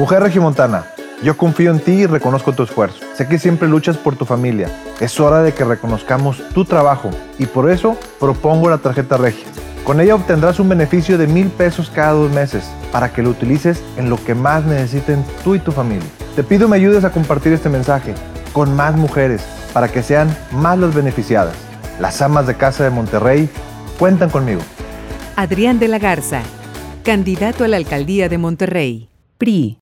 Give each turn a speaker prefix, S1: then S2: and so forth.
S1: Mujer regiomontana, yo confío en ti y reconozco tu esfuerzo. Sé que siempre luchas por tu familia. Es hora de que reconozcamos tu trabajo y por eso propongo la tarjeta Regia. Con ella obtendrás un beneficio de 1,000 pesos cada 2 meses para que lo utilices en lo que más necesiten tú y tu familia. Te pido me ayudes a compartir este mensaje con más mujeres para que sean más las beneficiadas. Las amas de casa de Monterrey cuentan conmigo.
S2: Adrián de la Garza, candidato a la alcaldía de Monterrey, PRI.